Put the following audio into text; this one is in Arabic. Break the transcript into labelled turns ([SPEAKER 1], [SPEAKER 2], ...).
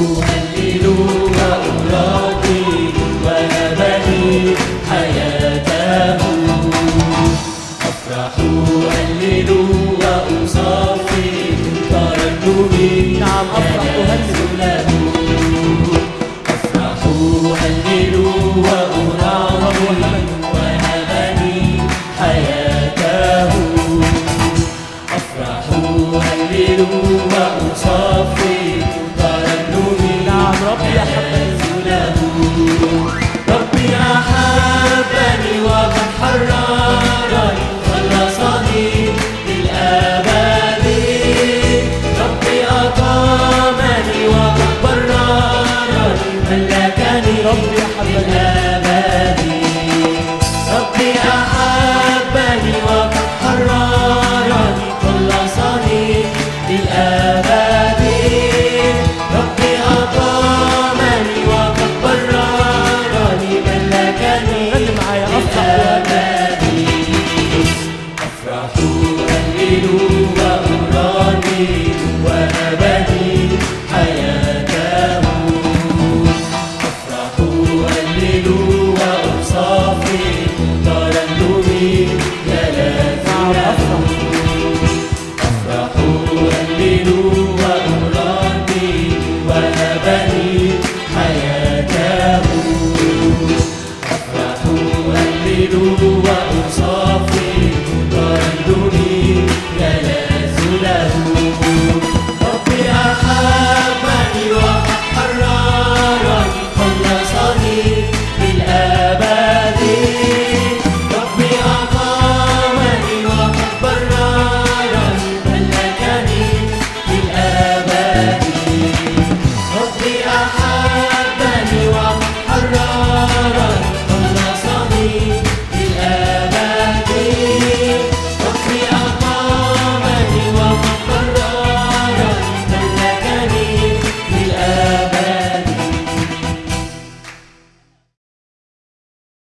[SPEAKER 1] هللويا أراضي وهبني حياته. أفرح هللويا أصفي ترنمي
[SPEAKER 2] نعم أفرح
[SPEAKER 1] له. أفرح هللويا أراضي وهبني حياته. أفرح هللويا أصفي ترنمي
[SPEAKER 2] نعم ربي أحبني
[SPEAKER 1] له. ربي أحبني وقد حررني خلصني للأبد. ربي أقامني وقد بررني ملكني
[SPEAKER 2] ربي أحبني
[SPEAKER 1] للأبد. ربي أحبني وقد حررني خلصني للأبد. ربي أقامني وقد بررني ملكني
[SPEAKER 2] غني معايا أفرح
[SPEAKER 1] للأبد. أفرح هللويا